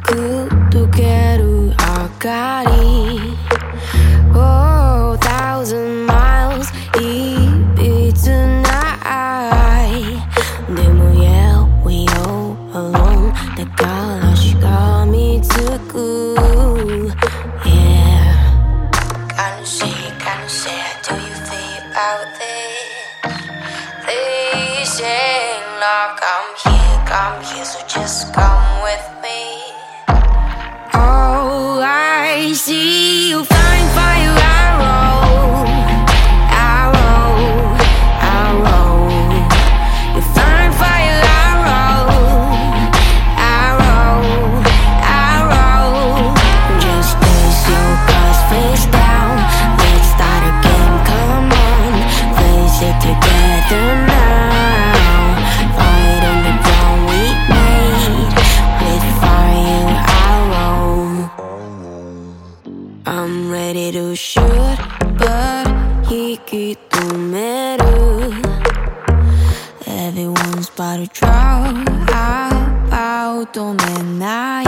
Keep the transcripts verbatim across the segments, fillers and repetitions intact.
く溶ける明かり Oh, thousand miles いびつないでも Yeah, we all alone だからしがみつく Yeah Can you see, can you see Do you feel about this? They say like I'm here, I'm here So just come with me Oh, I see you flying by your arrow Arrow, arrow You're flying by your arrow Arrow, arrow Just place your cards face down Let's start a game, come on Face it together now Fight on the ground we made With fire arrow I'm ready to shoot but 引き止める Everyone's about to draw out 止めない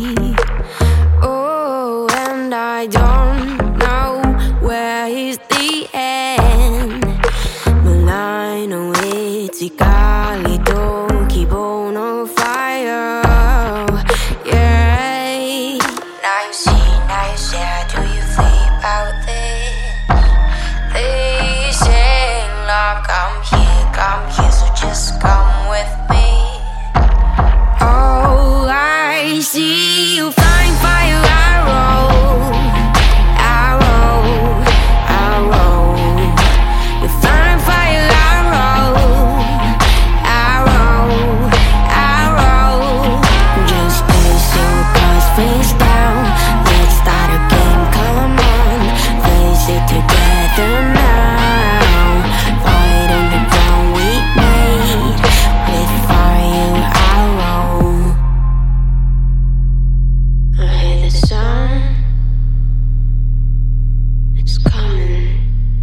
Oh, and I don't know where is the end But I know it's 光と希望の fire Yeah Now you see, now you see How do you feel about this? They say like I'm here, I'm here So just come with me Oh, I see you flying by your arrow Arrow, arrow You're flying by your arrow Arrow, arrow Just place your cards face down Let's start a game, come on Face it together now Fight on the ground we made With fire arrow I hear the sun It's coming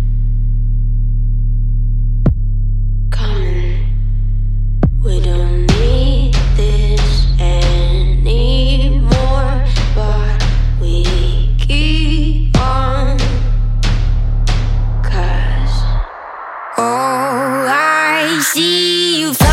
Coming We don't need this anymore But we keep on Cause Oh, I see you